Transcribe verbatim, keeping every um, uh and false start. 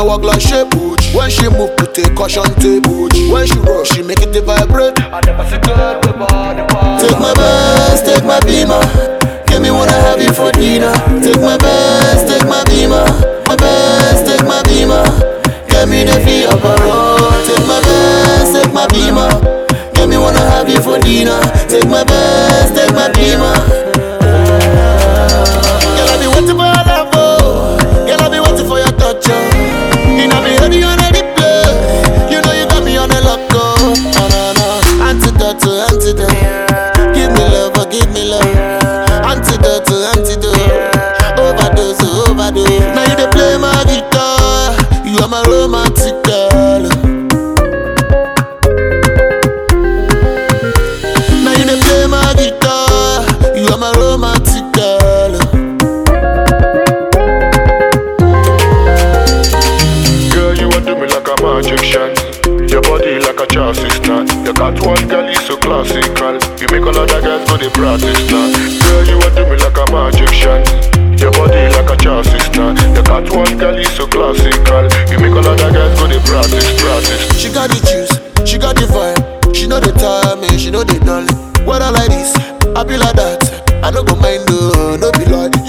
walk like she butch. When she move, put a caution tape. When she roll, she make it vibrate. I never see good the body part. Take my Benz, take my Beamer. Give me wanna have you for dinner. Take my Benz, take my Beamer. My Benz, take my Beamer. Get me the fee of a road. Take my Benz, take my Beamer. Get me wanna have you for dinner. Take my Benz, take my Beamer. Girl, I be waiting for your love, oh. Girl, I be waiting for your touch, oh. You know me heard you on the play. You know you got me on the lock, oh. Oh no no, antidote to antidote. Give me love, oh, give me love. Antidote to antidote. Overdose, overdose. Now you dey play my guitar. You are my romantic girl. Now you dey play my guitar. You are my romantic girl. Girl, you are doing me like a magician. Your body like a chassis now. Your catwalk girl is so classical. You make all other girls go to practice now. Girl, you are doing me like a magician. Your body like a chassis now. Your catwalk girl is so classical. You make all other girls go to practice, practice. She got the juice, she got the vibe. She know the timing, she know the dolly. When I like this, I be like that. I no go mind, no, no be like.